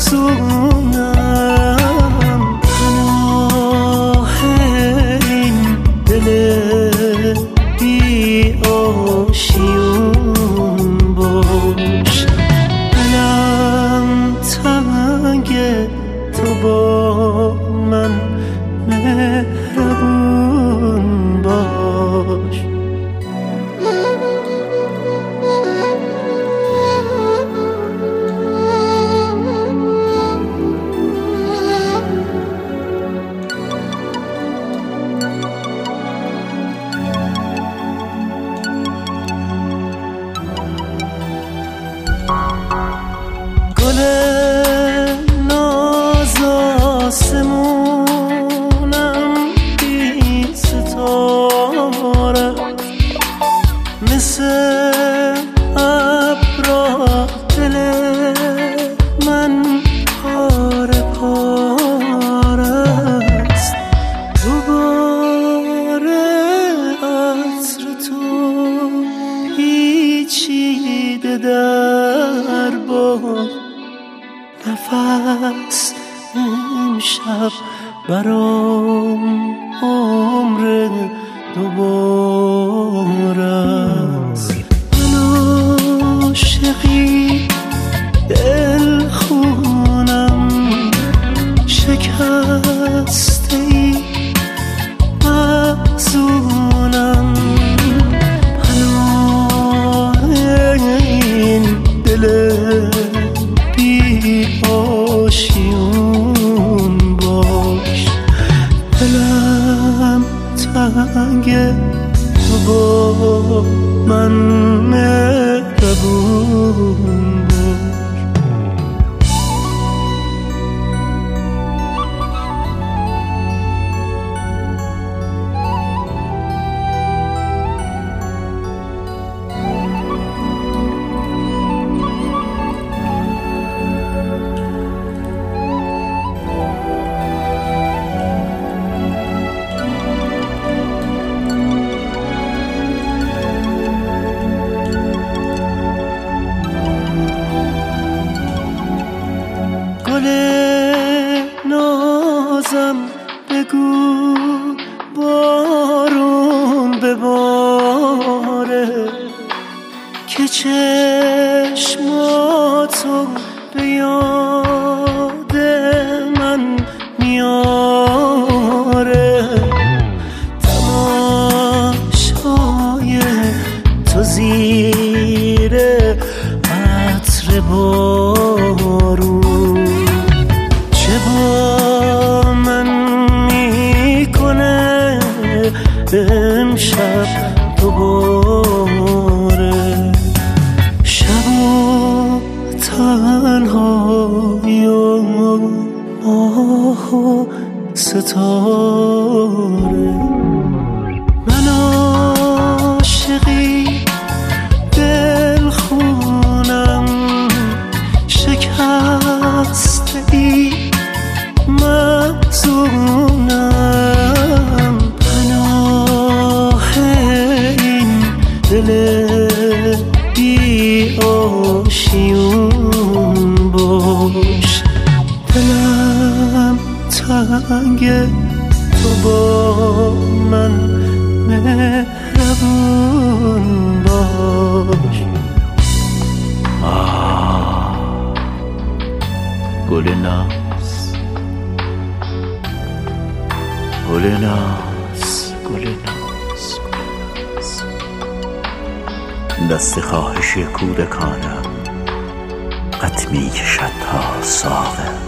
مظلومم، پناه این دل بی آشیون باش. دلم تنگه تو با من مهربون باش. گل ناز آسمونم بی ستاره، مثل ابرا دل من پاره پاره است. دوباره عطر تو پیچیده در باد، نفس امشب برام عمر دوباره است. من عاشقی دل خونم، شکسته ای محزونم، پناه این دل بی آشیون باش. دلم تنگه تو با من مهربون باش. گل نازم بگو بارون بباره، که چشماتو به یاد من میاره. تماشای تو زیر عطر بارون چه با من میکنه امشب دوباره. شب و تنهایی و ماه و ستاره، من عاشقی دل خونم، شکسته ای محزونم، پناه این دل بی آشیون باش. دلم تنگه تو با من مهربون باش. گل ناز، گل ناز، گل ناز، دست خواهش کودکانم قد می کشد تا ساغر.